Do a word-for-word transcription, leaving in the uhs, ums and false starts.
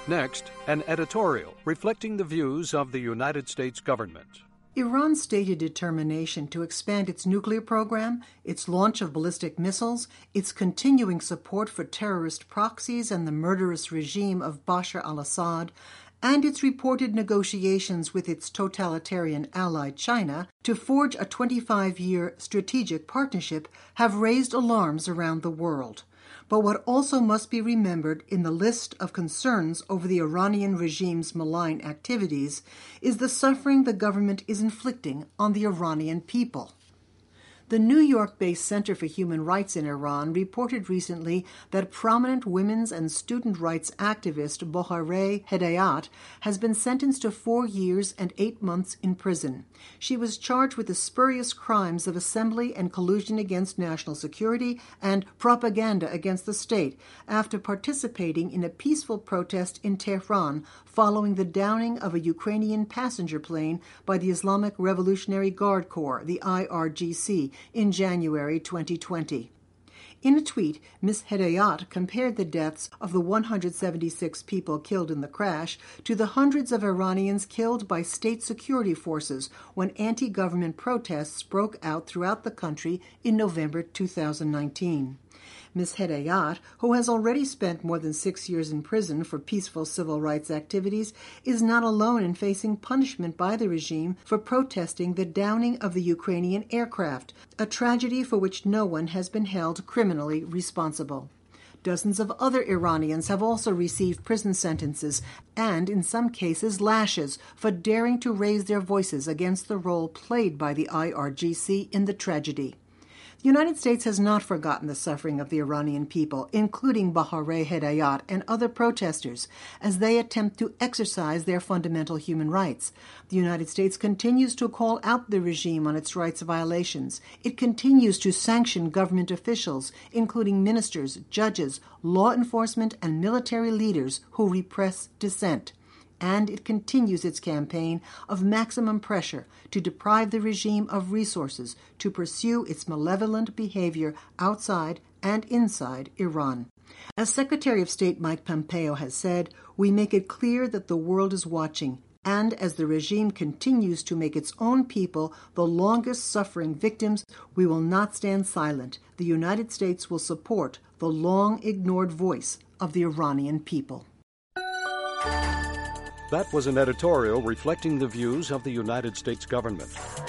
Next, an editorial reflecting the views of the United States government. Iran's stated determination to expand its nuclear program, its launch of ballistic missiles, its continuing support for terrorist proxies and the murderous regime of Bashar al-Assad, and its reported negotiations with its totalitarian ally China to forge a twenty-five-year strategic partnership have raised alarms around the world. But what also must be remembered in the list of concerns over the Iranian regime's malign activities is the suffering the government is inflicting on the Iranian people. The New York-based Center for Human Rights in Iran reported recently that prominent women's and student rights activist Bohareh Hedayat has been sentenced to four years and eight months in prison. She was charged with the spurious crimes of assembly and collusion against national security and propaganda against the state after participating in a peaceful protest in Tehran following the downing of a Ukrainian passenger plane by the Islamic Revolutionary Guard Corps, the I R G C, in January twenty twenty. In a tweet, Miz Hedayat compared the deaths of the one hundred seventy-six people killed in the crash to the hundreds of Iranians killed by state security forces when anti-government protests broke out throughout the country in November two thousand nineteen. Miz Hedayat, who has already spent more than six years in prison for peaceful civil rights activities, is not alone in facing punishment by the regime for protesting the downing of the Ukrainian aircraft, a tragedy for which no one has been held criminally responsible. Dozens of other Iranians have also received prison sentences and, in some cases, lashes for daring to raise their voices against the role played by the I R G C in the tragedy. The United States has not forgotten the suffering of the Iranian people, including Bohareh Hedayat and other protesters, as they attempt to exercise their fundamental human rights. The United States continues to call out the regime on its rights violations. It continues to sanction government officials, including ministers, judges, law enforcement, and military leaders who repress dissent. And it continues its campaign of maximum pressure to deprive the regime of resources to pursue its malevolent behavior outside and inside Iran. As Secretary of State Mike Pompeo has said, we make it clear that the world is watching, and as the regime continues to make its own people the longest-suffering victims, we will not stand silent. The United States will support the long-ignored voice of the Iranian people. That was an editorial reflecting the views of the United States government.